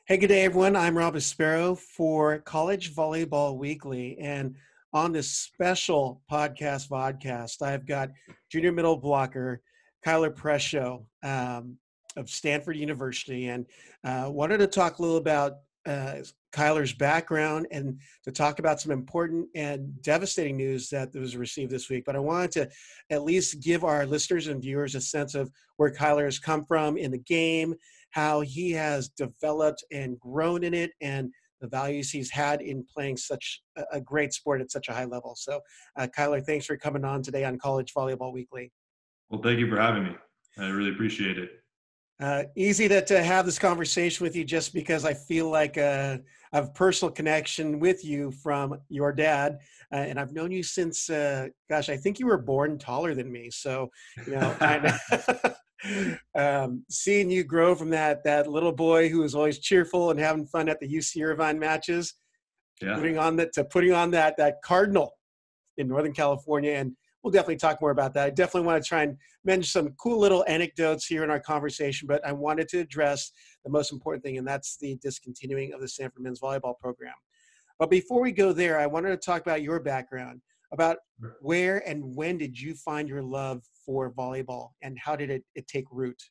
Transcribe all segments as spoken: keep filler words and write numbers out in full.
Hey, good day, everyone. I'm Rob Aspero for College Volleyball Weekly. And on this special podcast vodcast, I've got junior middle blocker Kyler Presho um, of Stanford University. And uh, wanted to talk a little about uh, Kyler's background and to talk about some important and devastating news that was received this week. But I wanted to at least give our listeners and viewers a sense of where Kyler has come from in the game, how he has developed and grown in it, and the values he's had in playing such a great sport at such a high level. So, uh, Kyler, thanks for coming on today on College Volleyball Weekly. Well, thank you for having me. I really appreciate it. Uh, easy to, to have this conversation with you just because I feel like uh, I have a personal connection with you from your dad. Uh, and I've known you since, uh, gosh, I think you were born taller than me. So, you know, I um, seeing you grow from that that little boy who was always cheerful and having fun at the U C Irvine matches, yeah. putting on that to putting on that that Cardinal in Northern California, and we'll definitely talk more about that. I definitely want to try and mention some cool little anecdotes here in our conversation, but I wanted to address the most important thing, and that's the discontinuing of the Stanford men's volleyball program. But before we go there, I wanted to talk about your background, about where and when did you find your love for volleyball, and how did it, it take root?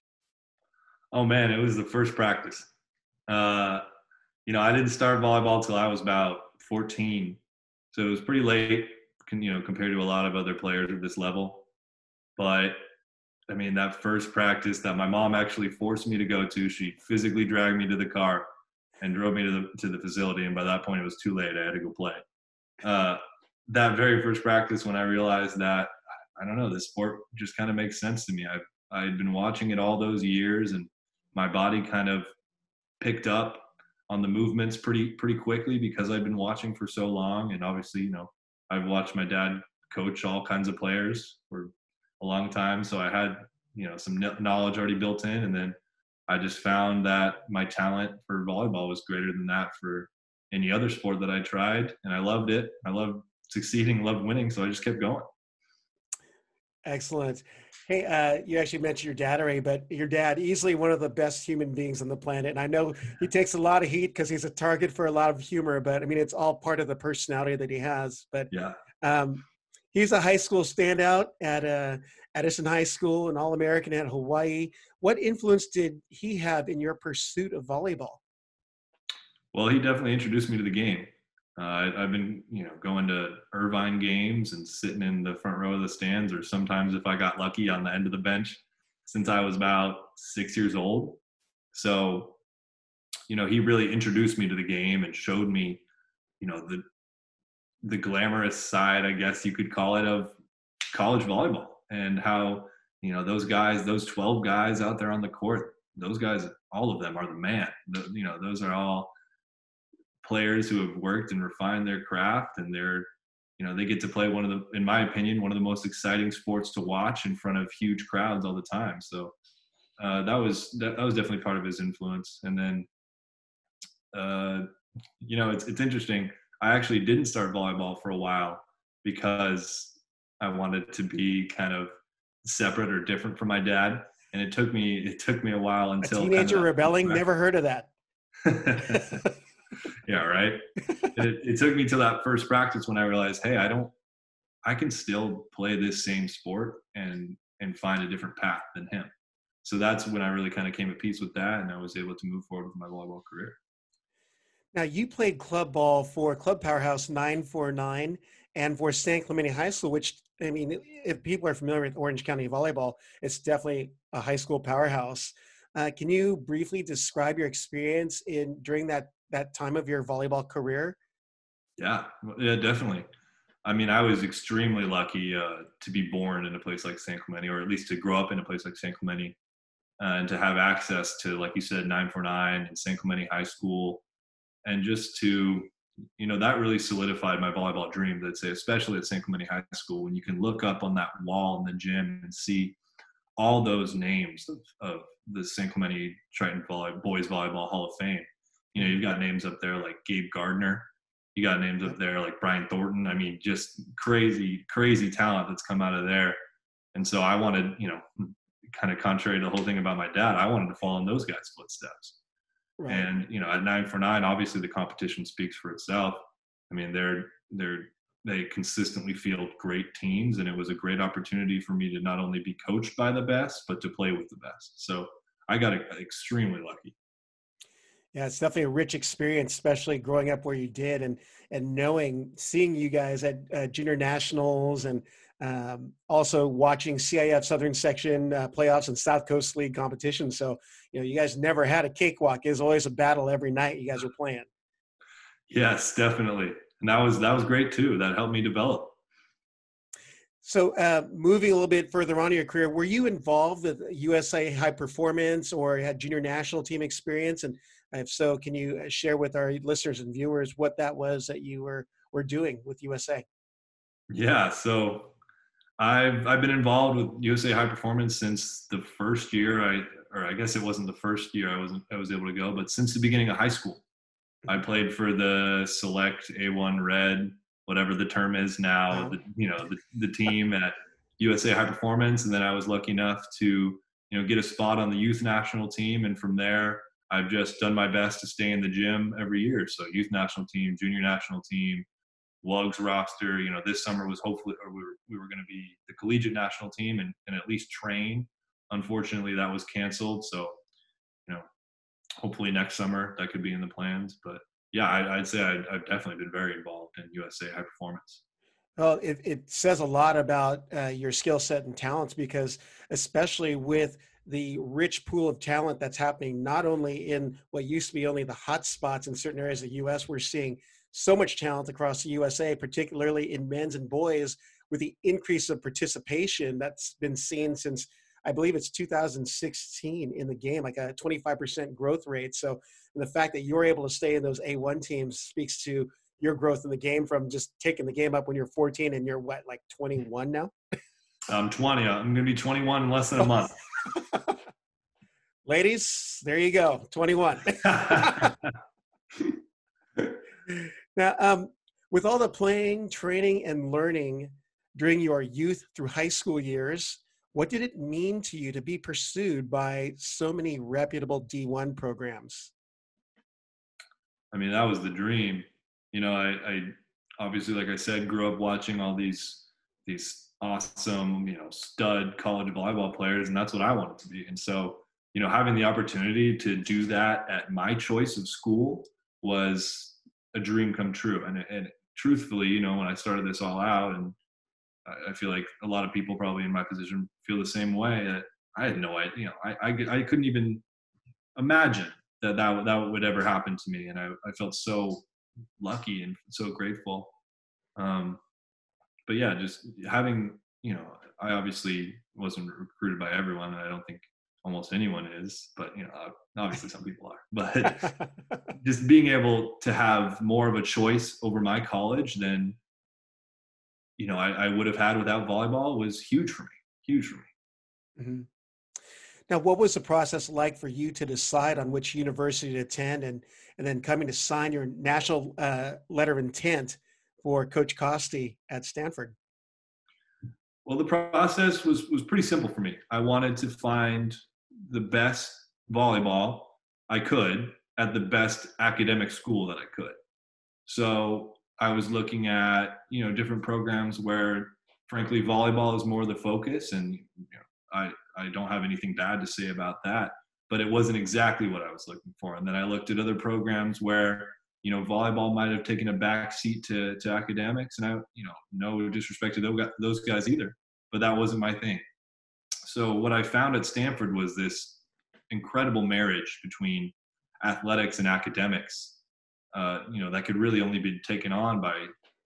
Oh, man, it was the first practice. Uh, you know, I didn't start volleyball until I was about fourteen. So it was pretty late, you know, compared to a lot of other players at this level. But, I mean, that first practice that my mom actually forced me to go to, she physically dragged me to the car and drove me to the, to the facility. And by that point, it was too late. I had to go play. Uh, that very first practice, when I realized that, I don't know, this sport just kind of makes sense to me. I've I had been watching it all those years, and my body kind of picked up on the movements pretty pretty quickly because I'd been watching for so long. And obviously, you know, I've watched my dad coach all kinds of players for a long time, so I had, you know, some knowledge already built in. And then I just found that my talent for volleyball was greater than that for any other sport that I tried, and I loved it. I loved succeeding, loved winning, so I just kept going. Excellent. Hey, uh, you actually mentioned your dad already, but your dad, easily one of the best human beings on the planet. And I know he takes a lot of heat because he's a target for a lot of humor, but I mean, it's all part of the personality that he has. But yeah, um, he's a high school standout at uh, Edison High School, an All-American at Hawaii. What influence did he have in your pursuit of volleyball? Well, he definitely introduced me to the game. Uh, I've been, you know, going to Irvine games and sitting in the front row of the stands, or sometimes if I got lucky on the end of the bench, since I was about six years old. So, you know, he really introduced me to the game and showed me, you know, the the glamorous side, I guess you could call it, of college volleyball, and how, you know, those guys, those twelve guys out there on the court, those guys, all of them are the man. The, you know, those are all players who have worked and refined their craft, and they're, you know, they get to play one of the, in my opinion, one of the most exciting sports to watch in front of huge crowds all the time. So uh, that was that, that was definitely part of his influence. And then, uh, you know, it's it's interesting. I actually didn't start volleyball for a while because I wanted to be kind of separate or different from my dad, and it took me it took me a while until a teenager kind of rebelling. Never heard of that. Yeah, right. It, it took me to that first practice when I realized, hey, I don't, I can still play this same sport and and find a different path than him. So that's when I really kind of came at peace with that, and I was able to move forward with my volleyball career. Now, you played club ball for Club Powerhouse nine forty-nine and for San Clemente High School, which, I mean, if people are familiar with Orange County volleyball, it's definitely a high school powerhouse. Uh, can you briefly describe your experience in during that that time of your volleyball career? Yeah, yeah, definitely. I mean, I was extremely lucky uh, to be born in a place like San Clemente, or at least to grow up in a place like San Clemente, uh, and to have access to, like you said, nine forty-nine and San Clemente High School, and just to, you know, that really solidified my volleyball dream. That say, especially at San Clemente High School, when you can look up on that wall in the gym and see all those names of, of the San Clemente Triton Volley, Boys Volleyball Hall of Fame. You know, you've got names up there like Gabe Gardner. You got names up there like Brian Thornton. I mean, just crazy, crazy talent that's come out of there. And so I wanted, you know, kind of contrary to the whole thing about my dad, I wanted to follow in those guys' footsteps. Right. And, you know, at nine for nine, obviously the competition speaks for itself. I mean, they're, they're, they consistently field great teams, and it was a great opportunity for me to not only be coached by the best, but to play with the best. So I got extremely lucky. Yeah, it's definitely a rich experience, especially growing up where you did, and and knowing, seeing you guys at uh, junior nationals, and um, also watching C I F Southern Section uh, playoffs and South Coast League competition. So you know, you guys never had a cakewalk. It was always a battle every night you guys were playing. Yes, definitely. And that was, that was great too. That helped me develop. So uh, moving a little bit further on in your career, were you involved with U S A High Performance or had junior national team experience? And if so, can you share with our listeners and viewers what that was that you were, were doing with U S A? Yeah. So I've, I've been involved with U S A High Performance since the first year I, or I guess it wasn't the first year I wasn't, I was able to go, but since the beginning of high school. I played for the select A one Red, whatever the term is now, Wow. the, you know, the, the team at U S A High Performance. And then I was lucky enough to, you know, get a spot on the youth national team. And from there, I've just done my best to stay in the gym every year. So youth national team, junior national team, W U G's roster, you know, this summer was hopefully, or we were, we were going to be the collegiate national team and, and at least train. Unfortunately, that was canceled. So, you know, hopefully next summer that could be in the plans. But yeah, I, I'd say I'd, I've definitely been very involved in U S A High Performance. Well, it, it says a lot about uh, your skill set and talents, because especially with the rich pool of talent that's happening, not only in what used to be only the hot spots in certain areas of the U S, we're seeing so much talent across the U S A, particularly in men's and boys, with the increase of participation that's been seen since, I believe it's two thousand sixteen in the game, like a twenty-five percent growth rate. So the fact that you're able to stay in those A one teams speaks to your growth in the game, from just taking the game up when you're fourteen, and you're what, like twenty-one now? I'm twenty. I'm going to be twenty-one in less than a month. Ladies, there you go, twenty-one. Now, um, with all the playing, training, and learning during your youth through high school years, what did it mean to you to be pursued by so many reputable D one programs? I mean, that was the dream. You know, I, I obviously, like I said, grew up watching all these these awesome, you know, stud college volleyball players, and that's what I wanted to be. And so, you know, having the opportunity to do that at my choice of school was a dream come true. And, and truthfully, you know, when I started this all out, and I feel like a lot of people probably in my position feel the same way, that I had no idea, you know, I, I, I couldn't even imagine that that, that would ever happen to me. And I, I felt so lucky and so grateful. Um, but yeah, just having, you know, I obviously wasn't recruited by everyone, and I don't think almost anyone is, but you know, obviously some people are, but just being able to have more of a choice over my college than, you know, I, I would have had without volleyball was huge for me, huge for me. Mm-hmm. Now, what was the process like for you to decide on which university to attend, and, and then coming to sign your national uh, letter of intent for Coach Costi at Stanford? Well, the process was, was pretty simple for me. I wanted to find the best volleyball I could at the best academic school that I could. So I was looking at, you know, different programs where, frankly, volleyball is more the focus, and you know, I, I don't have anything bad to say about that, but it wasn't exactly what I was looking for. And then I looked at other programs where, you know, volleyball might have taken a back seat to, to academics, and I, you know, no disrespect to those guys either, but that wasn't my thing. So what I found at Stanford was this incredible marriage between athletics and academics, uh, you know, that could really only be taken on by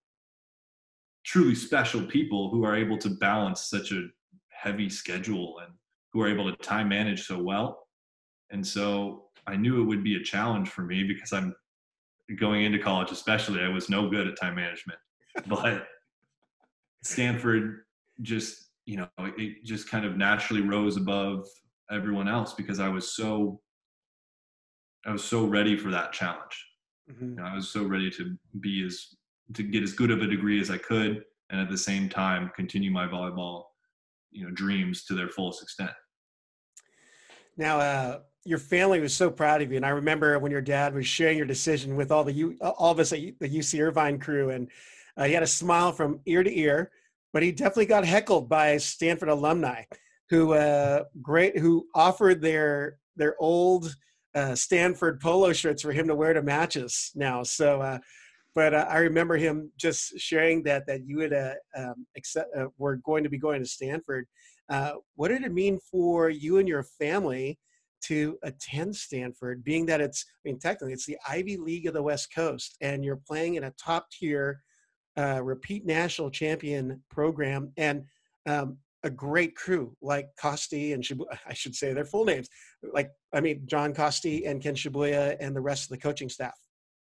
truly special people who are able to balance such a heavy schedule and who are able to time manage so well. And so I knew it would be a challenge for me, because I'm going into college, especially, I was no good at time management, but Stanford just, you know, it just kind of naturally rose above everyone else, because I was so, I was so ready for that challenge. Mm-hmm. You know, I was so ready to be as, to get as good of a degree as I could, and at the same time continue my volleyball, you know, dreams to their fullest extent. Now, uh, your family was so proud of you. And I remember when your dad was sharing your decision with all the U, all of us at the U C Irvine crew, and uh, he had a smile from ear to ear, but he definitely got heckled by Stanford alumni who uh, great who offered their their old uh, Stanford polo shirts for him to wear to matches now. So, uh, but uh, I remember him just sharing that that you would uh, um, accept, uh, were going to be going to Stanford. Uh, what did it mean for you and your family to attend Stanford, being that it's, I mean, technically it's the Ivy League of the West Coast, and you're playing in a top tier, uh, repeat national champion program, and um, a great crew like Costi and Shibu- I should say their full names, like, I mean, John Costi and Ken Shibuya and the rest of the coaching staff.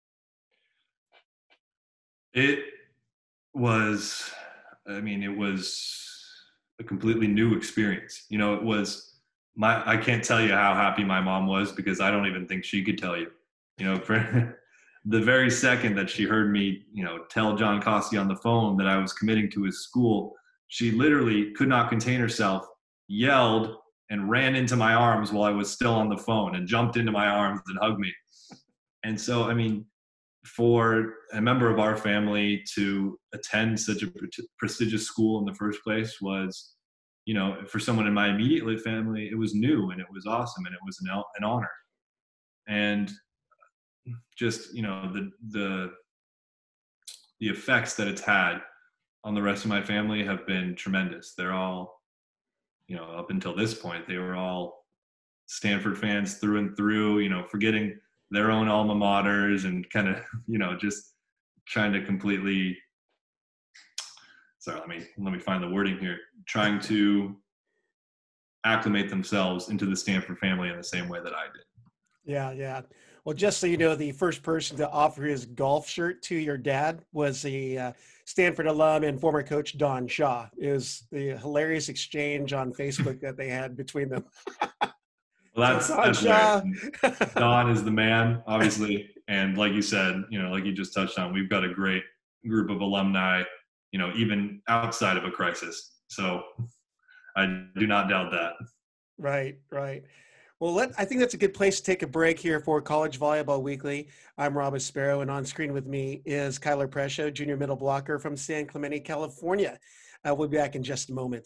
It was, I mean, it was a completely new experience. You know, it was my, I can't tell you how happy my mom was, because I don't even think she could tell you. You know, for the very second that she heard me, you know, tell John Costi on the phone that I was committing to his school, she literally could not contain herself, yelled, and ran into my arms while I was still on the phone, and jumped into my arms and hugged me. And so, I mean, for a member of our family to attend such a prestigious school in the first place was, you know, for someone in my immediate family, it was new and it was awesome and it was an, an honor. And just, you know, the, the, the effects that it's had on the rest of my family have been tremendous. They're all, you know, up until this point, they were all Stanford fans through and through, you know, forgetting their own alma maters and kind of, you know, just trying to completely, sorry, let me, let me find the wording here, trying to acclimate themselves into the Stanford family in the same way that I did. Yeah, yeah. Well, just so you know, the first person to offer his golf shirt to your dad was the uh, Stanford alum and former coach Don Shaw. It was the hilarious exchange on Facebook that they had between them. Well, that's, that's hilarious. Don is the man, obviously. And like you said, you know, like you just touched on, we've got a great group of alumni, you know, even outside of a crisis. So I do not doubt that. Right, right. Well, let, I think that's a good place to take a break here for College Volleyball Weekly. I'm Rob Aspero, and on screen with me is Kyler Prescio, junior middle blocker from San Clemente, California. Uh, we'll be back in just a moment.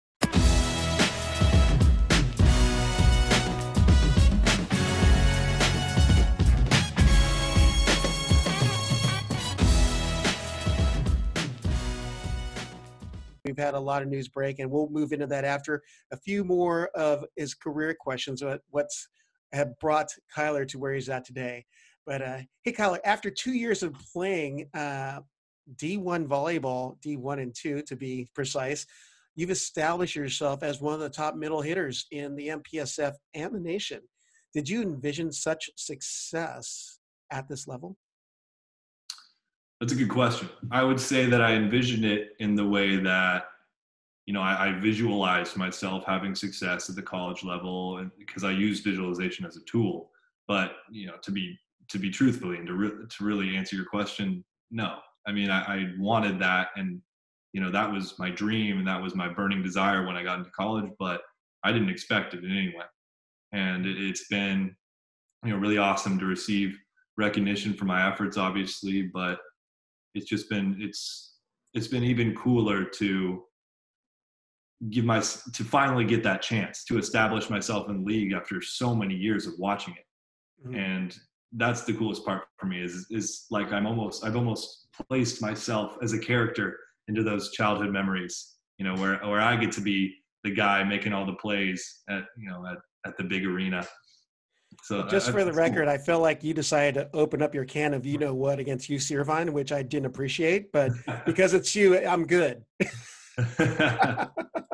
We've had a lot of news break, and we'll move into that after a few more of his career questions, what's have brought Kyler to where he's at today. But uh, hey, Kyler, after two years of playing uh, D one volleyball, D one and two to be precise, you've established yourself as one of the top middle hitters in the M P S F and the nation. Did you envision such success at this level? That's a good question. I would say that I envisioned it in the way that, you know, I, I visualized myself having success at the college level, and because I use visualization as a tool. But, you know, to be to be truthfully and to re- to really answer your question, no. I mean, I, I wanted that, and you know, that was my dream and that was my burning desire when I got into college. But I didn't expect it in any way, and it, it's been, you know, really awesome to receive recognition for my efforts, obviously, but it's just been, it's, it's been even cooler to give my, to finally get that chance to establish myself in the league after so many years of watching it. Mm-hmm. And that's the coolest part for me is, is like, I'm almost, I've almost placed myself as a character into those childhood memories, you know, where, where I get to be the guy making all the plays at, you know, at, at the big arena. So just I, for the record, cool. I feel like you decided to open up your can of you know what against U C Irvine, which I didn't appreciate, but because it's you, I'm good. Well,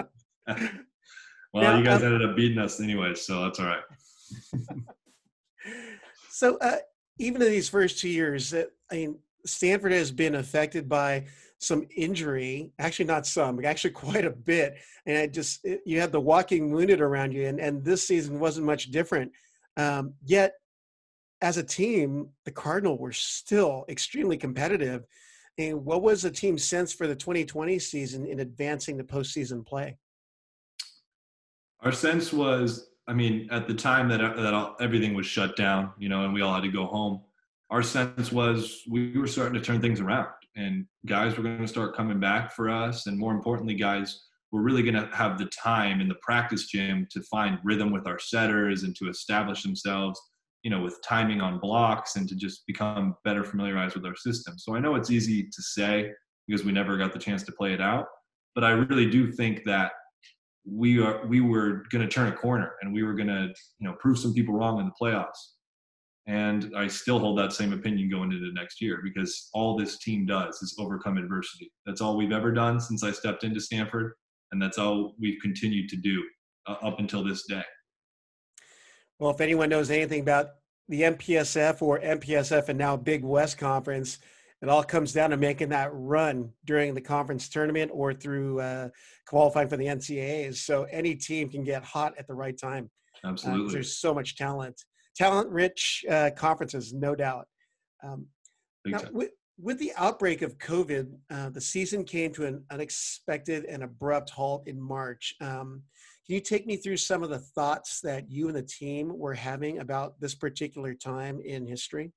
now, you guys um, ended up beating us anyway, so that's all right. So uh, even in these first two years, uh, I mean, Stanford has been affected by some injury, actually not some, actually quite a bit. And I just, it, you had the walking wounded around you, and, and this season wasn't much different. Um, yet, as a team, the Cardinal were still extremely competitive. And what was the team's sense for the twenty twenty season in advancing to postseason play? Our sense was I mean, at the time that that all, everything was shut down, you know, and we all had to go home, our sense was we were starting to turn things around, and guys were going to start coming back for us, and more importantly, guys were really going to have the time in the practice gym to find rhythm with our setters and to establish themselves, you know, with timing on blocks and to just become better familiarized with our system. So I know it's easy to say because we never got the chance to play it out, but I really do think that we are we were going to turn a corner and we were going to, you know, prove some people wrong in the playoffs. And I still hold that same opinion going into next year because all this team does is overcome adversity. That's all we've ever done since I stepped into Stanford, and that's all we've continued to do uh, up until this day. Well, if anyone knows anything about the M P S F or M P S F and now Big West Conference, it all comes down to making that run during the conference tournament or through uh, qualifying for the N C A As. So any team can get hot at the right time. Absolutely. Uh, there's so much talent. Talent-rich uh, conferences, no doubt. Um, now, with, with the outbreak of COVID, uh, the season came to an unexpected and abrupt halt in March. Um, can you take me through some of the thoughts that you and the team were having about this particular time in history?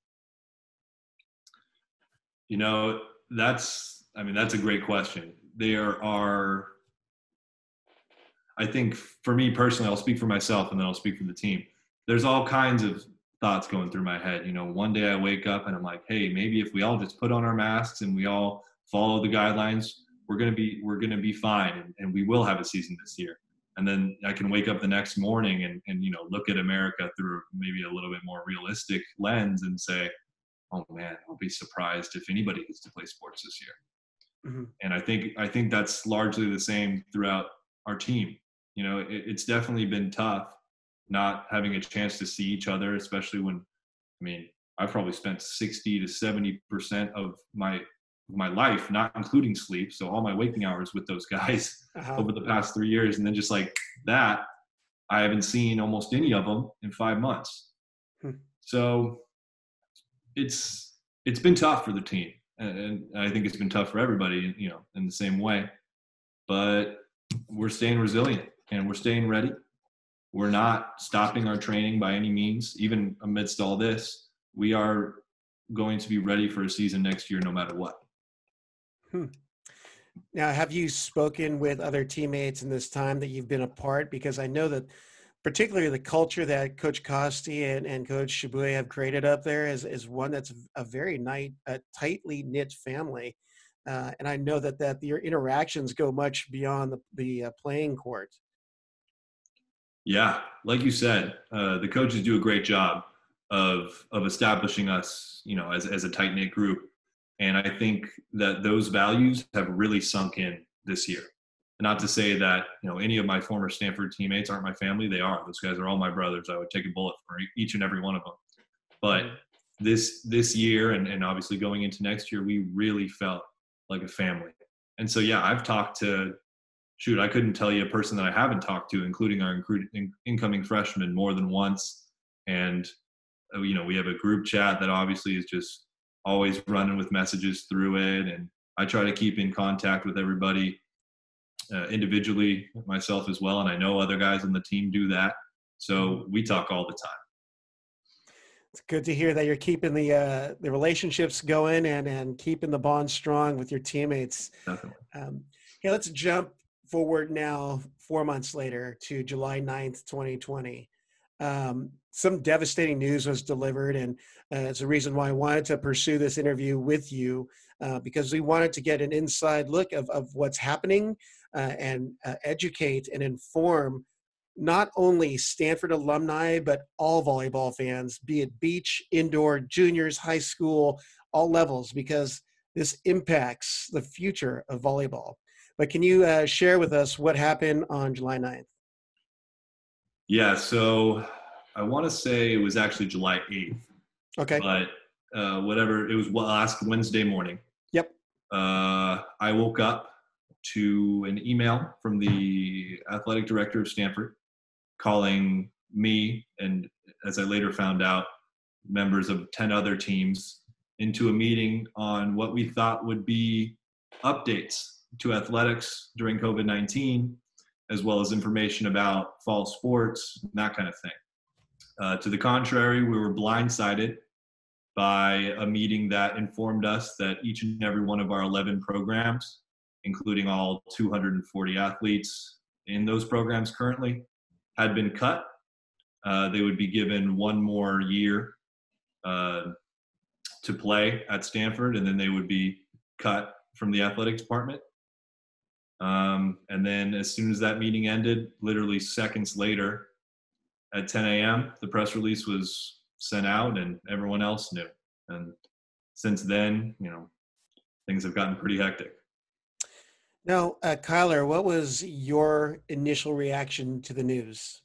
You know, that's, I mean, that's a great question. There are, I think for me personally, I'll speak for myself and then I'll speak for the team. There's all kinds of thoughts going through my head. You know, one day I wake up and I'm like, hey, maybe if we all just put on our masks and we all follow the guidelines, we're going to be, we're going to be fine. And, and we will have a season this year. And then I can wake up the next morning and, and, you know, look at America through maybe a little bit more realistic lens and say, oh man, I'll be surprised if anybody gets to play sports this year. Mm-hmm. And I think, I think that's largely the same throughout our team. You know, it, it's definitely been tough not having a chance to see each other, especially when, I mean, I've probably spent sixty to seventy percent of my my life, not including sleep, so all my waking hours with those guys uh-huh. over the past three years. And then just like that, I haven't seen almost any of them in five months. Hmm. So it's it's been tough for the team. And I think it's been tough for everybody, you know, in the same way. But we're staying resilient and we're staying ready. We're not stopping our training by any means. Even amidst all this, we are going to be ready for a season next year no matter what. Hmm. Now, have you spoken with other teammates in this time that you've been apart? Because I know that particularly the culture that Coach Costi and, and Coach Shibue have created up there is, is one that's a very nice, a tightly knit family. Uh, and I know that, that your interactions go much beyond the, the uh, playing court. Yeah, like you said, uh, the coaches do a great job of of establishing us, you know, as as a tight knit group, and I think that those values have really sunk in this year. Not to say that, you know, any of my former Stanford teammates aren't my family; they are. Those guys are all my brothers. I would take a bullet for each and every one of them. But this this year, and and obviously going into next year, we really felt like a family. And so, yeah, I've talked to. Shoot, I couldn't tell you a person that I haven't talked to, including our incoming freshmen, more than once. And, you know, we have a group chat that obviously is just always running with messages through it. And I try to keep in contact with everybody uh, individually, myself as well. And I know other guys on the team do that. So we talk all the time. It's good to hear that you're keeping the uh, the relationships going and, and keeping the bond strong with your teammates. Definitely. Um, okay, let's jump forward now, four months later to July ninth, twenty twenty. Um, some devastating news was delivered, and uh, it's a reason why I wanted to pursue this interview with you, uh, because we wanted to get an inside look of, of what's happening uh, and uh, educate and inform not only Stanford alumni, but all volleyball fans, be it beach, indoor, juniors, high school, all levels, because this impacts the future of volleyball. But can you uh, share with us what happened on July ninth? Yeah, so I want to say it was actually July eighth. Okay. But uh, whatever, it was last Wednesday morning. Yep. Uh, I woke up to an email from the athletic director of Stanford calling me, and as I later found out, members of ten other teams into a meeting on what we thought would be updates to athletics during COVID nineteen, as well as information about fall sports, that kind of thing. Uh, to the contrary, we were blindsided by a meeting that informed us that each and every one of our eleven programs, including all two hundred forty athletes in those programs currently, had been cut. Uh, they would be given one more year uh, to play at Stanford, and then they would be cut from the athletics department. Um, and then as soon as that meeting ended, literally seconds later at ten a.m., the press release was sent out and everyone else knew. And since then, you know, things have gotten pretty hectic. Now, uh, Kyler, what was your initial reaction to the news?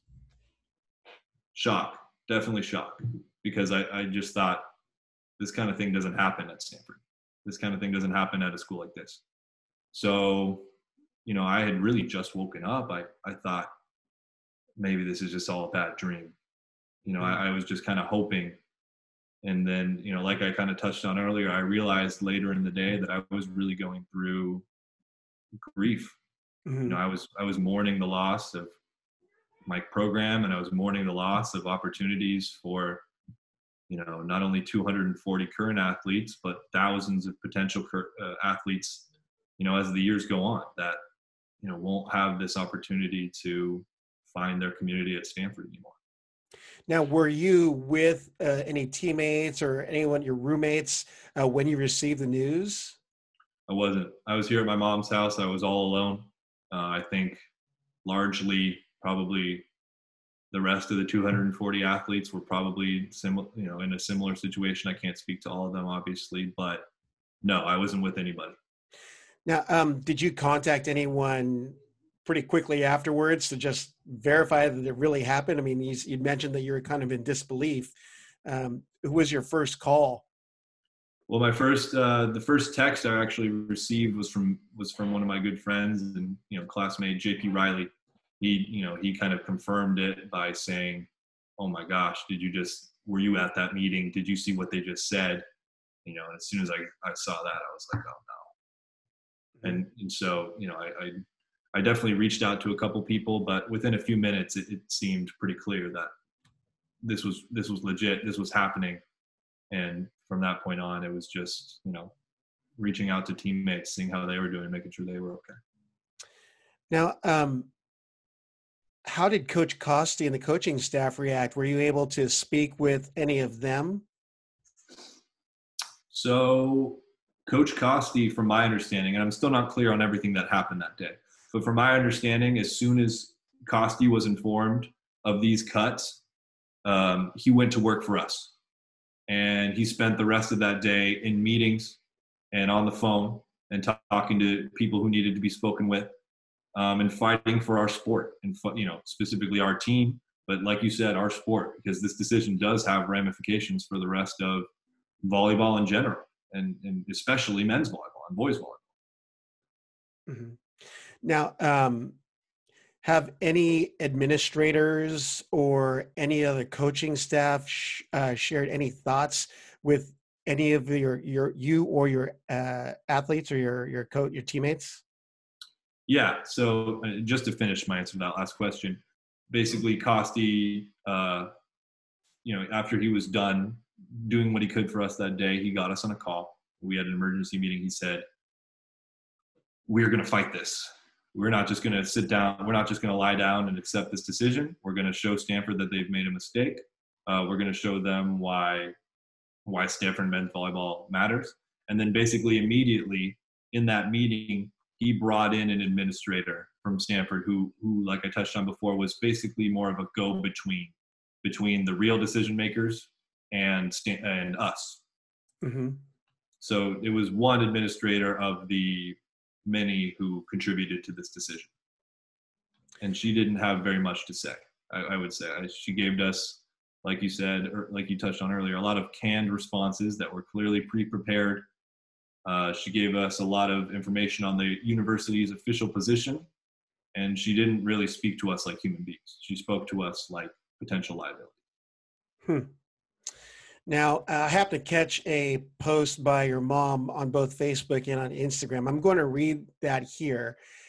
Shock, definitely shock, because I, I just thought this kind of thing doesn't happen at Stanford. This kind of thing doesn't happen at a school like this. So, you know, I had really just woken up. I, I thought maybe this is just all a bad dream. You know, I, I was just kind of hoping. And then, you know, like I kind of touched on earlier, I realized later in the day that I was really going through grief. Mm-hmm. You know, I was I was mourning the loss of my program, and I was mourning the loss of opportunities for, you know, not only two hundred forty current athletes, but thousands of potential cur- uh, athletes, you know, as the years go on, that, you know, won't have this opportunity to find their community at Stanford anymore. Now, were you with uh, any teammates or anyone, your roommates, uh, when you received the news? I wasn't. I was here at my mom's house. I was all alone. Uh, I think largely probably the rest of the two hundred forty athletes were probably similar, you know, in a similar situation. I can't speak to all of them, obviously, but no, I wasn't with anybody. Now, um, did you contact anyone pretty quickly afterwards to just verify that it really happened? I mean, you, you mentioned that you were kind of in disbelief. Um, who was your first call? Well, my first, uh, the first text I actually received was from was from one of my good friends and, you know, classmate J P Riley. He, you know, he kind of confirmed it by saying, "Oh my gosh, did you just, were you at that meeting? Did you see what they just said?" You know, and as soon as I, I saw that, I was like, "Oh no." And, and so, you know, I, I, I definitely reached out to a couple people, but within a few minutes, it, it seemed pretty clear that this was, this was legit, this was happening. And from that point on, it was just, you know, reaching out to teammates, seeing how they were doing, making sure they were okay. Now, um, how did Coach Costi and the coaching staff react? Were you able to speak with any of them? So Coach Costi, from my understanding, and I'm still not clear on everything that happened that day, but from my understanding, as soon as Costi was informed of these cuts, um, he went to work for us. And he spent the rest of that day in meetings and on the phone and t- talking to people who needed to be spoken with, um, and fighting for our sport and, you know, specifically our team. But like you said, our sport, because this decision does have ramifications for the rest of volleyball in general, and, and especially men's volleyball and boys volleyball. Mm-hmm. Now, um, have any administrators or any other coaching staff sh- uh, shared any thoughts with any of your your you or your uh, athletes or your your coach your teammates? Yeah. So uh, just to finish my answer to that last question, basically Costi, uh, you know, after he was done doing what he could for us that day, he got us on a call. We had an emergency meeting. He said, "We're going to fight this. We're not just going to sit down. We're not just going to lie down and accept this decision. We're going to show Stanford that they've made a mistake. Uh, we're going to show them why why Stanford men's volleyball matters." And then basically immediately in that meeting, he brought in an administrator from Stanford who, who like I touched on before, was basically more of a go-between between the real decision makers and and us. Mm-hmm. So it was one administrator of the many who contributed to this decision. And she didn't have very much to say, I, I would say. She gave us, like you said, or like you touched on earlier, a lot of canned responses that were clearly pre-prepared. Uh, she gave us a lot of information on the university's official position, and she didn't really speak to us like human beings. She spoke to us like potential liability. Hmm. Now, I happened to catch a post by your mom on both Facebook and on Instagram. I'm going to read that here.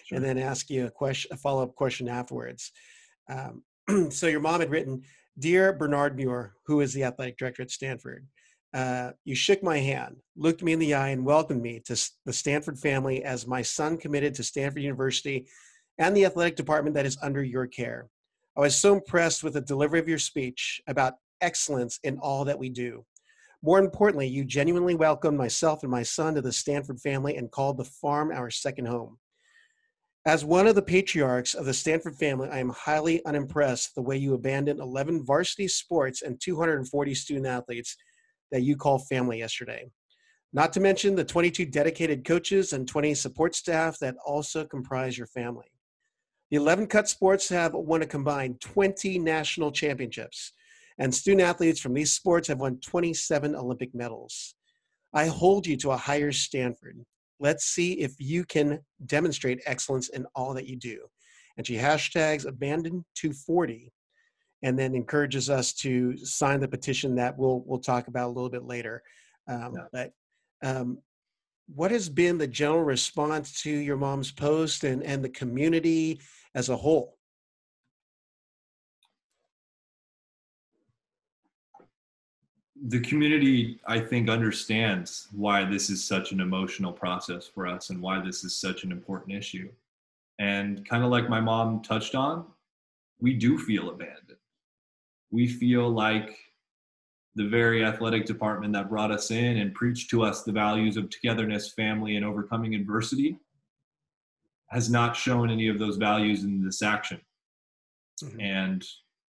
and then ask you a question, a follow-up question afterwards. Um, so your mom had written, "Dear Bernard Muir, who is the athletic director at Stanford, uh, you shook my hand, looked me in the eye, and welcomed me to the Stanford family as my son committed to Stanford University and the athletic department that is under your care. I was so impressed with the delivery of your speech about excellence in all that we do. More importantly, you genuinely welcomed myself and my son to the Stanford family and called the farm our second home. As one of the patriarchs of the Stanford family, I am highly unimpressed the way you abandoned eleven varsity sports and two hundred forty student athletes that you call family yesterday. Not to mention the twenty-two dedicated coaches and twenty support staff that also comprise your family. The eleven cut sports have won a combined twenty national championships, and student athletes from these sports have won twenty-seven Olympic medals. I hold you to a higher standard. Let's see if you can demonstrate excellence in all that you do." And she hashtags abandon two forty and then encourages us to sign the petition that we'll we'll talk about a little bit later. Um, Yeah. But um, what has been the general response to your mom's post and, and the community as a whole? The community, I think, understands why this is such an emotional process for us and why this is such an important issue. And kind of like my mom touched on, we do feel abandoned. We feel like the very athletic department that brought us in and preached to us the values of togetherness, family, and overcoming adversity has not shown any of those values in this action. Mm-hmm. And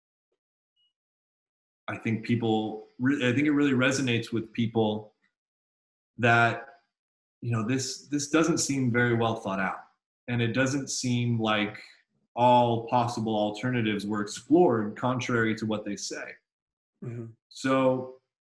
I think people, I think it really resonates with people that, you know, this, this doesn't seem very well thought out. And it doesn't seem like all possible alternatives were explored contrary to what they say. Mm-hmm. So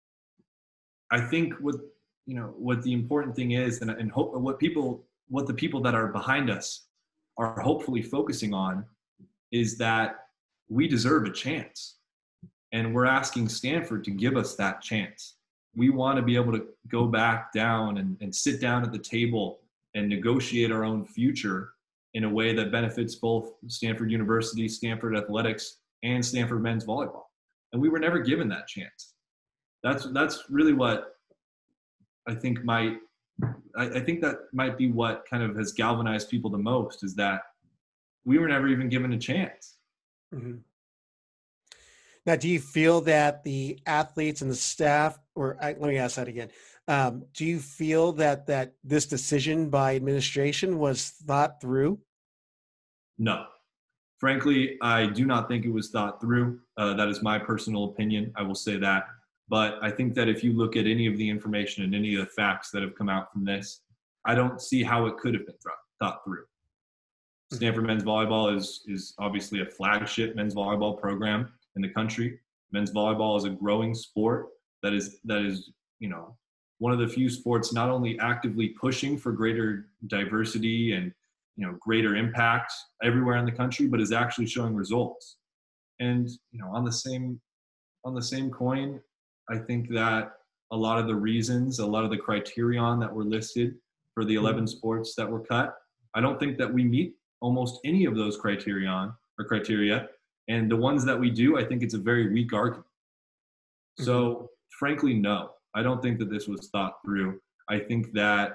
I think what, you know, what the important thing is, and, and hope what people, what the people that are behind us are hopefully focusing on is that we deserve a chance. And we're asking Stanford to give us that chance. We want to be able to go back down and, and sit down at the table and negotiate our own future in a way that benefits both Stanford University, Stanford Athletics, and Stanford men's volleyball. And we were never given that chance. That's that's really what I think might, I, I think that might be what kind of has galvanized people the most, is that we were never even given a chance. Mm-hmm. Now, do you feel that the athletes and the staff, or I, let me ask that again. Um, do you feel that that this decision by administration was thought through? No. Frankly, I do not think it was thought through. Uh, that is my personal opinion. I will say that. But I think that if you look at any of the information and any of the facts that have come out from this, I don't see how it could have been th- thought through. Stanford men's volleyball is is obviously a flagship men's volleyball program in the country. Men's volleyball is a growing sport that is that is, you know, one of the few sports not only actively pushing for greater diversity and, you know, greater impact everywhere in the country, but is actually showing results. And, you know, on the same on the same coin, I think that a lot of the reasons, a lot of the criterion that were listed for the eleven sports that were cut, I don't think that we meet almost any of those criterion or criteria. And the ones that we do, I think it's a very weak argument. Mm-hmm. So frankly, no, I don't think that this was thought through. I think that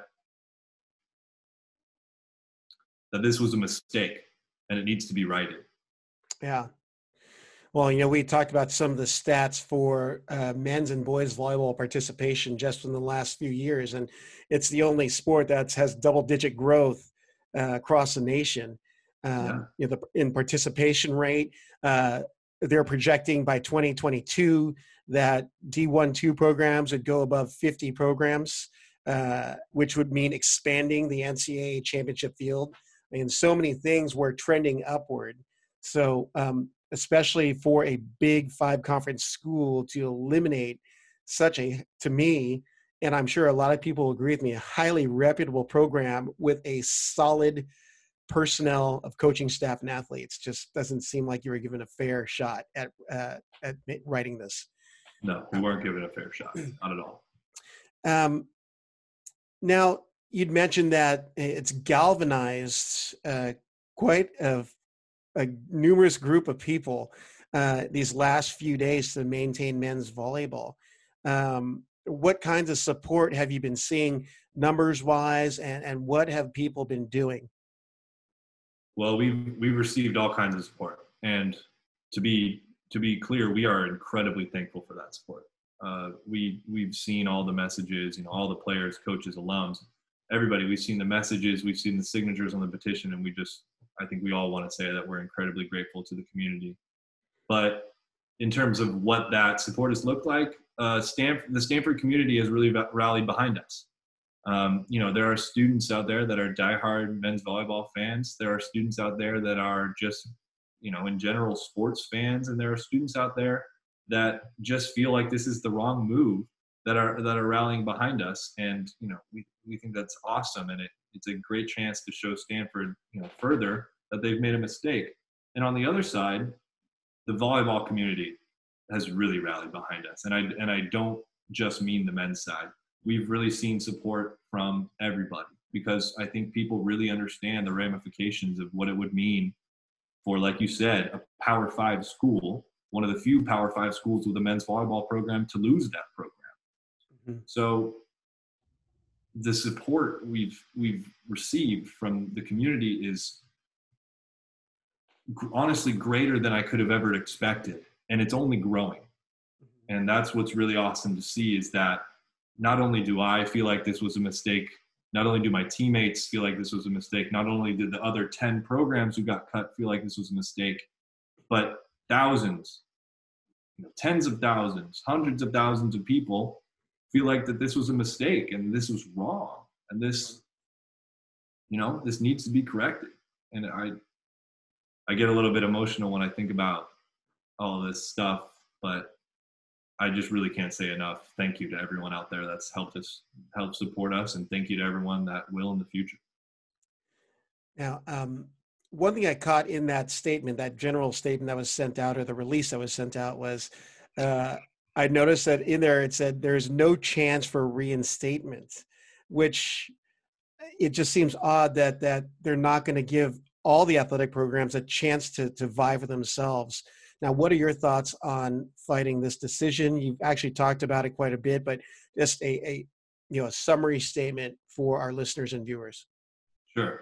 that this was a mistake and it needs to be righted. Yeah. Well, you know, we talked about some of the stats for uh, men's and boys volleyball participation just in the last few years. And it's the only sport that has double digit growth uh, across the nation. Um, yeah. You know, the, in participation rate, uh, they're projecting by twenty twenty-two that D one two programs would go above fifty programs, uh, which would mean expanding the N C double A championship field. I mean, so many things were trending upward. So, um, especially for a big five conference school to eliminate such a, to me, and I'm sure a lot of people agree with me, a highly reputable program with a solid personnel of coaching staff and athletes, just doesn't seem like you were given a fair shot at uh, at writing this. No, we weren't given a fair shot, not at all. Um, now, you'd mentioned that it's galvanized uh, quite a, a numerous group of people uh, these last few days to maintain men's volleyball. Um, what kinds of support have you been seeing numbers wise, and, and what have people been doing? Well, we've, we've received all kinds of support, and to be, to be clear, we are incredibly thankful for that support. Uh, we, we've seen all the messages, you know, all the players, coaches, alums, everybody. We've seen the messages, we've seen the signatures on the petition, and we just, I think we all want to say that we're incredibly grateful to the community. But in terms of what that support has looked like, uh, Stanford, the Stanford community has really rallied behind us. Um, you know, there are students out there that are diehard men's volleyball fans. There are students out there that are just, you know, in general sports fans, and there are students out there that just feel like this is the wrong move that are that are rallying behind us. And you know, we, we think that's awesome, and it, it's a great chance to show Stanford, you know, further that they've made a mistake. And on the other side, the volleyball community has really rallied behind us, and I and I don't just mean the men's side. We've really seen support from everybody, because I think people really understand the ramifications of what it would mean for, like you said, a Power Five school, one of the few Power Five schools with a men's volleyball program, to lose that program. Mm-hmm. So the support we've we've received from the community is honestly greater than I could have ever expected, and it's only growing. And that's what's really awesome to see, is that not only do I feel like this was a mistake, not only do my teammates feel like this was a mistake, not only did the other ten programs who got cut feel like this was a mistake, but thousands, you know, tens of thousands, hundreds of thousands of people feel like that this was a mistake and this was wrong, and this, you know, this needs to be corrected. And I, I get a little bit emotional when I think about all of this stuff, but I just really can't say enough. Thank you to everyone out there that's helped us, helped support us, and thank you to everyone that will in the future. Now, um, one thing I caught in that statement, that general statement that was sent out, or the release that was sent out, was uh, I noticed that in there it said there's no chance for reinstatement, which it just seems odd that that they're not going to give all the athletic programs a chance to to vie for themselves. Now, what are your thoughts on fighting this decision? You've actually talked about it quite a bit, but just a, a you know a summary statement for our listeners and viewers. Sure.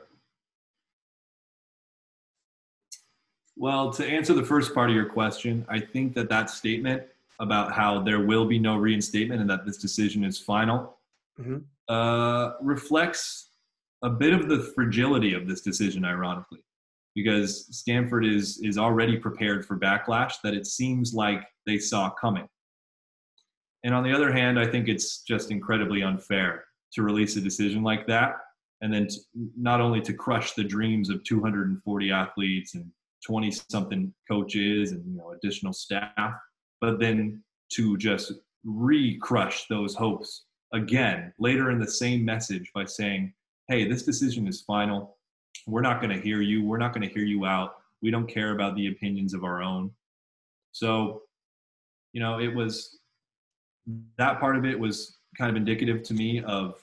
Well, to answer the first part of your question, I think that that statement about how there will be no reinstatement and that this decision is final mm-hmm. uh, reflects a bit of the fragility of this decision, ironically. Because Stanford is is already prepared for backlash that it seems like they saw coming. And on the other hand, I think it's just incredibly unfair to release a decision like that, and then to, not only to crush the dreams of two hundred forty athletes and twenty-something coaches and, you know, additional staff, but then to just re-crush those hopes again later in the same message by saying, hey, this decision is final. We're not going to hear you. We're not going to hear you out. We don't care about the opinions of our own. So, you know, it was, that part of it was kind of indicative to me of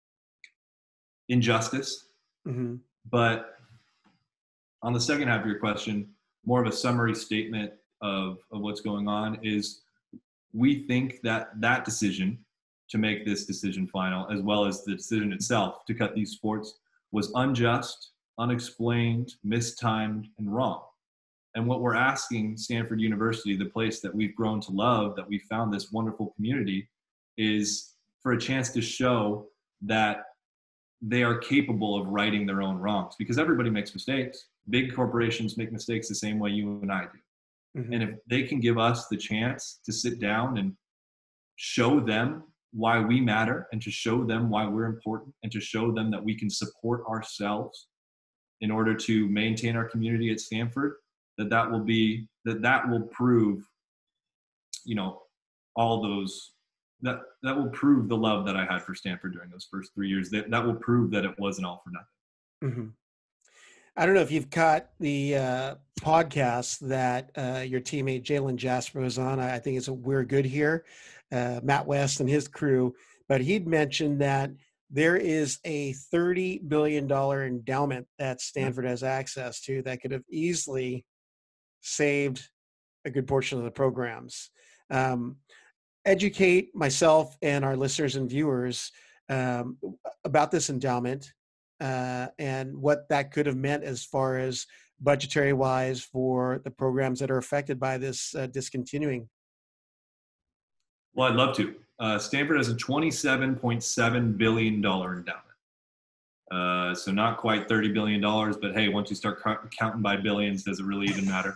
injustice. Mm-hmm. But on the second half of your question, more of a summary statement of, of what's going on is we think that that decision to make this decision final, as well as the decision itself to cut these sports, was unjust, unexplained, mistimed, and wrong. And what we're asking Stanford University, the place that we've grown to love, that we found this wonderful community, is for a chance to show that they are capable of righting their own wrongs, because everybody makes mistakes. Big corporations make mistakes the same way you and I do. Mm-hmm. And if they can give us the chance to sit down and show them why we matter, and to show them why we're important, and to show them that we can support ourselves in order to maintain our community at Stanford, that that will be, that that will prove, you know, all those, that, that will prove the love that I had for Stanford during those first three years. That, that will prove that it wasn't all for nothing. Mm-hmm. I don't know if you've caught the uh, podcast that uh, your teammate Jalen Jasper was on. I think it's a We're Good Here, uh, Matt West and his crew. But he'd mentioned that there is a thirty billion dollars endowment that Stanford has access to that could have easily saved a good portion of the programs. Um, educate myself and our listeners and viewers um, about this endowment uh, and what that could have meant as far as budgetary wise for the programs that are affected by this uh, discontinuing. Well, I'd love to. Uh, Stanford has a twenty-seven point seven billion dollars endowment. Uh, so not quite thirty billion dollars, but hey, once you start cu- counting by billions, does it really even matter?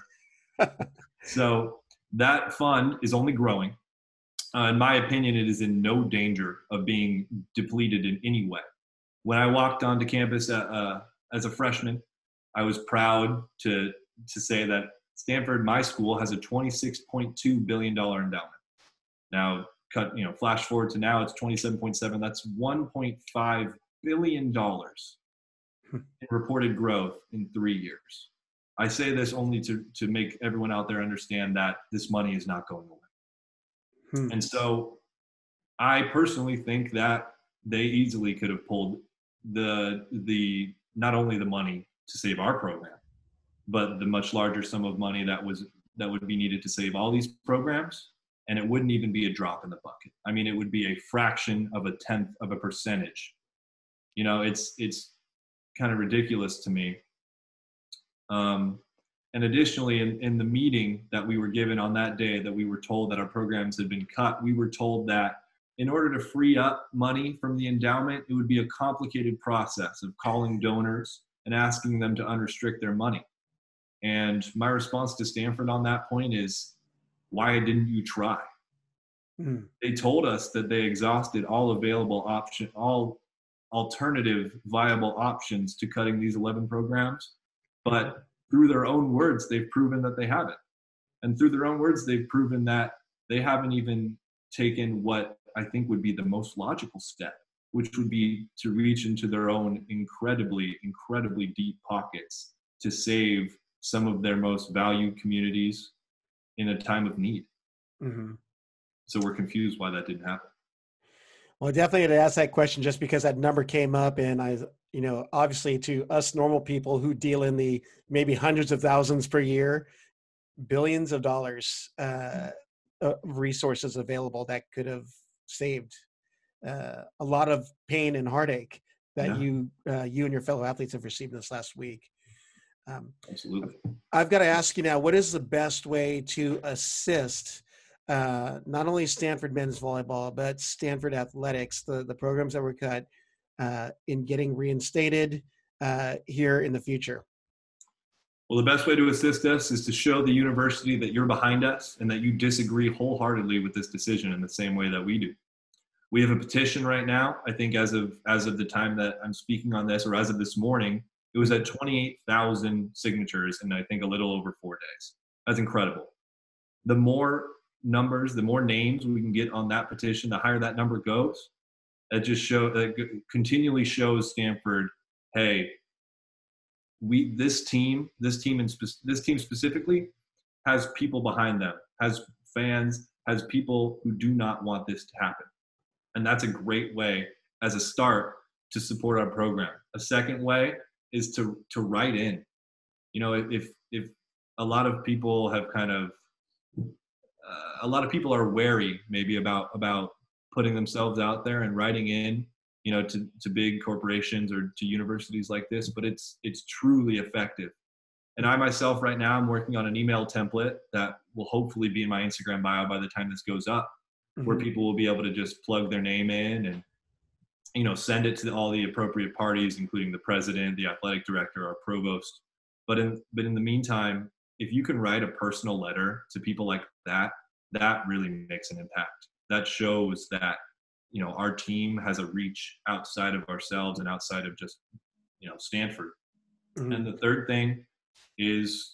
So that fund is only growing. Uh, in my opinion, it is in no danger of being depleted in any way. When I walked onto campus at, uh, as a freshman, I was proud to to say that Stanford, my school, has a twenty-six point two billion dollars endowment. Now, cut you know, flash forward to now, it's twenty-seven point seven. That's one point five billion dollars in reported growth in three years. I say this only to to make everyone out there understand that this money is not going away. Hmm. And so I personally think that they easily could have pulled the the not only the money to save our program, but the much larger sum of money that was that would be needed to save all these programs, and it wouldn't even be a drop in the bucket. I mean, it would be a fraction of a tenth of a percentage. You know, it's it's kind of ridiculous to me. Um, And additionally, in, in the meeting that we were given on that day that we were told that our programs had been cut, we were told that in order to free up money from the endowment, it would be a complicated process of calling donors and asking them to unrestrict their money. And my response to Stanford on that point is, why didn't you try? Mm. They told us that they exhausted all available option, all alternative viable options to cutting these eleven programs, but through their own words, they've proven that they haven't. And through their own words, they've proven that they haven't even taken what I think would be the most logical step, which would be to reach into their own incredibly, incredibly deep pockets to save some of their most valued communities in a time of need. Mm-hmm. So we're confused why that didn't happen. Well, I definitely had to ask that question just because that number came up, and I, you know, obviously to us normal people who deal in the maybe hundreds of thousands per year, billions of dollars uh, of resources available that could have saved uh, a lot of pain and heartache that yeah. you uh, you and your fellow athletes have received this last week. Um, Absolutely. I've got to ask you now, what is the best way to assist uh, not only Stanford men's volleyball, but Stanford athletics, the, the programs that were cut, uh, in getting reinstated uh, here in the future? Well, the best way to assist us is to show the university that you're behind us and that you disagree wholeheartedly with this decision in the same way that we do. We have a petition right now. I think as of as of the time that I'm speaking on this, or as of this morning, it was at twenty-eight thousand signatures in I think a little over four days. That's incredible. The more numbers, the more names we can get on that petition, the higher that number goes. That just show that continually shows Stanford, hey, we this team, this team and spe- this team specifically has people behind them, has fans, has people who do not want this to happen. And that's a great way as a start to support our program. A second way is to to write in. You know, if if a lot of people have kind of uh, a lot of people are wary maybe about about putting themselves out there and writing in, you know, to, to big corporations or to universities like this, but it's it's truly effective. And I myself right now, I'm working on an email template that will hopefully be in my Instagram bio by the time this goes up, mm-hmm. where people will be able to just plug their name in and, you know, send it to all the appropriate parties, including the president, the athletic director, our provost. But in but in the meantime, if you can write a personal letter to people like that, that really makes an impact. That shows that, you know, our team has a reach outside of ourselves and outside of just, you know, Stanford. Mm-hmm. And the third thing is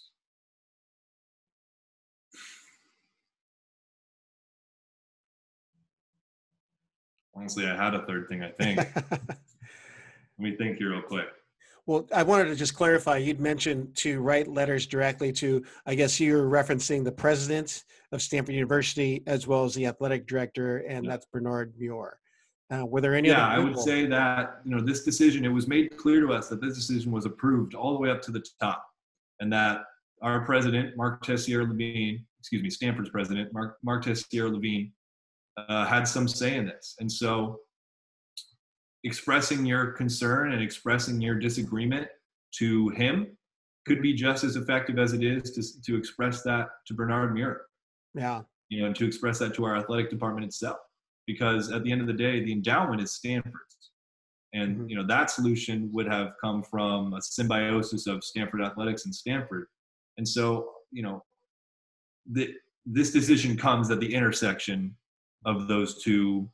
honestly, I had a third thing, I think. Let me think here real quick. Well, I wanted to just clarify, you'd mentioned to write letters directly to, I guess you were referencing the president of Stanford University as well as the athletic director, and yeah. that's Bernard Muir. Uh, were there any other Yeah, I would people? say that, you know, this decision, it was made clear to us that this decision was approved all the way up to the top, and that our president, Mark Tessier Levine, excuse me, Stanford's president, Mark, Mark Tessier Levine, uh, had some say in this. And so expressing your concern and expressing your disagreement to him could be just as effective as it is to, to express that to Bernard Muir, Yeah. you know, and to express that to our athletic department itself. Because at the end of the day, the endowment is Stanford's. And, Mm-hmm. you know, that solution would have come from a symbiosis of Stanford Athletics and Stanford. And so, you know, the, this decision comes at the intersection of those two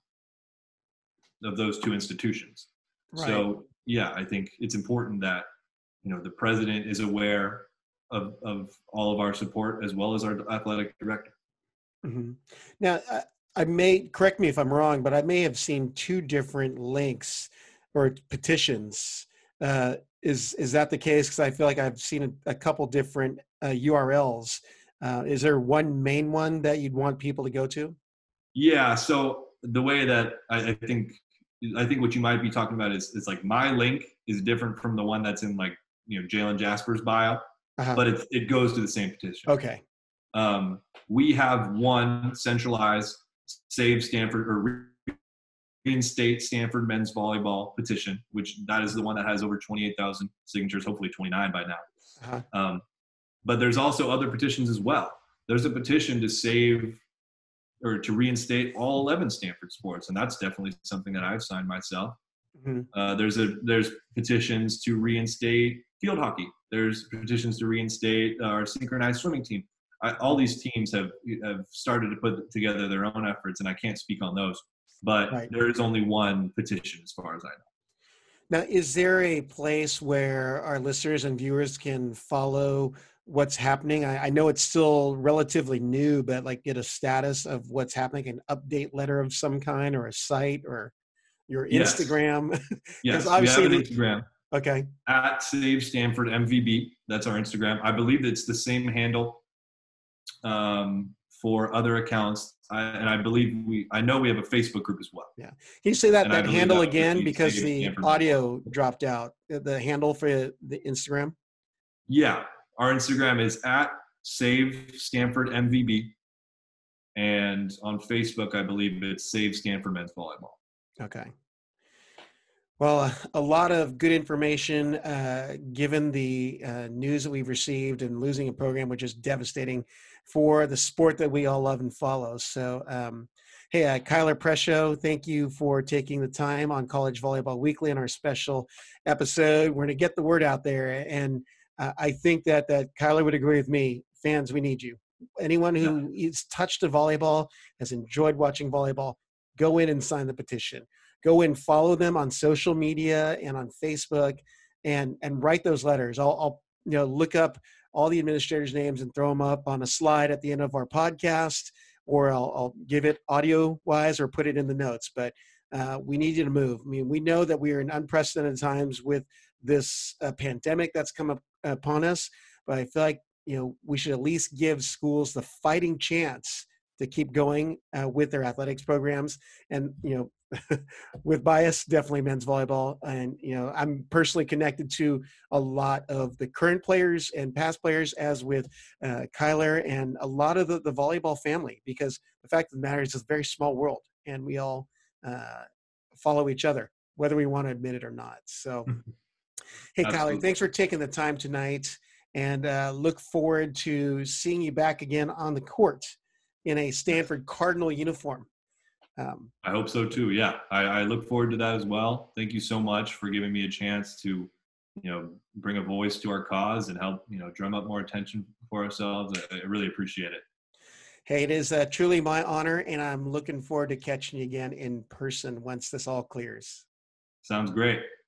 of those two institutions. Right. So, yeah, I think it's important that, you know, the president is aware of, of all of our support as well as our athletic director. Mm-hmm. Now, I, I may, correct me if I'm wrong, but I may have seen two different links or petitions. Uh, is is that the case? Because I feel like I've seen a, a couple different uh, U R Ls. Uh, is there one main one that you'd want people to go to? Yeah. So the way that I, I think, I think what you might be talking about is, is like my link is different from the one that's in like, you know, Jalen Jasper's bio, Uh-huh. but it, it goes to the same petition. Okay. Um, we have one centralized Save Stanford or reinstate Stanford men's volleyball petition, which that is the one that has over twenty-eight thousand signatures, hopefully twenty-nine by now. Uh-huh. Um, but there's also other petitions as well. There's a petition to save or to reinstate all eleven Stanford sports, and that's definitely something that I've signed myself. Mm-hmm. Uh, there's a there's petitions to reinstate field hockey. There's petitions to reinstate our synchronized swimming team. I, all these teams have have started to put together their own efforts, and I can't speak on those. But Right. there is only one petition, as far as I know. Now, is there a place where our listeners and viewers can follow what's happening? I, I know it's still relatively new, but like get a status of what's happening, an update letter of some kind, or a site, or your Yes. Instagram. Yes, we have obviously an the- Instagram Okay. at Save Stanford M V B. That's our Instagram. I believe it's the same handle um, for other accounts. I, and I believe we, I know we have a Facebook group as well. Yeah. Can you say that, And I that believe handle that would again, be because Save the Stanford audio dropped out, the the handle for the Instagram? Yeah, our Instagram is at Save Stanford M V B, and on Facebook, I believe it's Save Stanford Men's Volleyball. Okay. Well, a lot of good information, uh, given the uh, news that we've received, and losing a program, which is devastating for the sport that we all love and follow. So, um, hey, uh, Kyler Presho, thank you for taking the time on College Volleyball Weekly in our special episode. We're going to get the word out there, and uh, I think that that Kyler would agree with me. Fans, we need you. Anyone who yeah. is touched a volleyball, has enjoyed watching volleyball, go in and sign the petition. Go and follow them on social media and on Facebook, and and write those letters. I'll, I'll you know look up all the administrators' names and throw them up on a slide at the end of our podcast, or I'll, I'll give it audio wise or put it in the notes. But uh, we need you to move. I mean, we know that we are in unprecedented times with this uh, pandemic that's come up upon us, but I feel like you know we should at least give schools the fighting chance to keep going uh, with their athletics programs. And you know. with bias, definitely men's volleyball. And, you know, I'm personally connected to a lot of the current players and past players, as with uh, Kyler and a lot of the, the volleyball family, because the fact of the matter is it's a very small world, and we all uh, follow each other, whether we want to admit it or not. So, hey, Absolutely. Kyler, thanks for taking the time tonight, and uh, look forward to seeing you back again on the court in a Stanford Cardinal uniform. Um, I hope so too. Yeah, I, I look forward to that as well. Thank you so much for giving me a chance to, you know, bring a voice to our cause and help, you know, drum up more attention for ourselves. I, I really appreciate it. Hey, it is uh, truly my honor, and I'm looking forward to catching you again in person once this all clears. Sounds great.